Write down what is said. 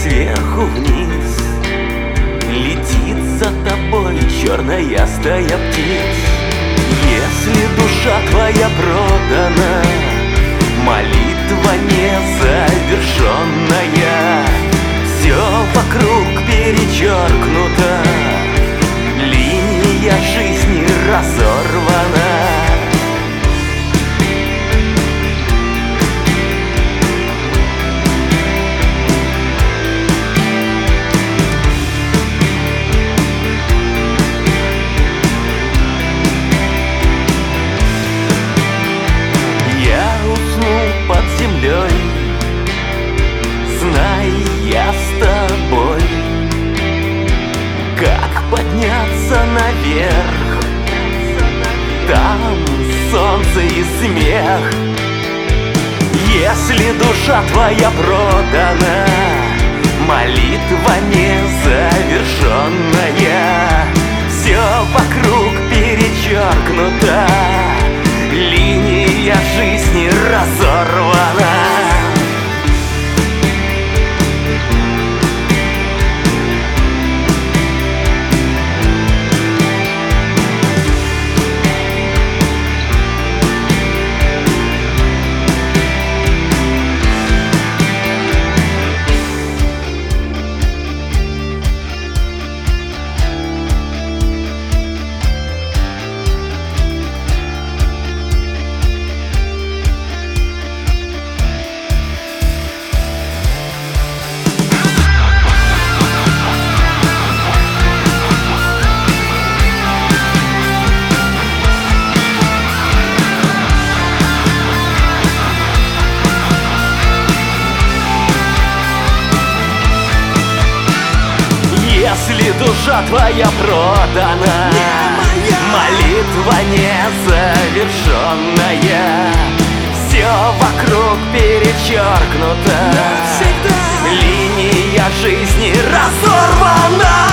Сверху вниз летит за тобой черная стая птиц. Если душа твоя продана, молитва незавершенная, все вокруг перечеркнуто, линия жизни разорвана. Под землей, знай, я с тобой. Как подняться наверх? Там солнце и смех. Если душа твоя продана, молитва незавершенная, все вокруг перечеркнуто, линия жизни разорвана. Если душа твоя продана, молитва незавершенная, все вокруг перечеркнуто, линия жизни разорвана.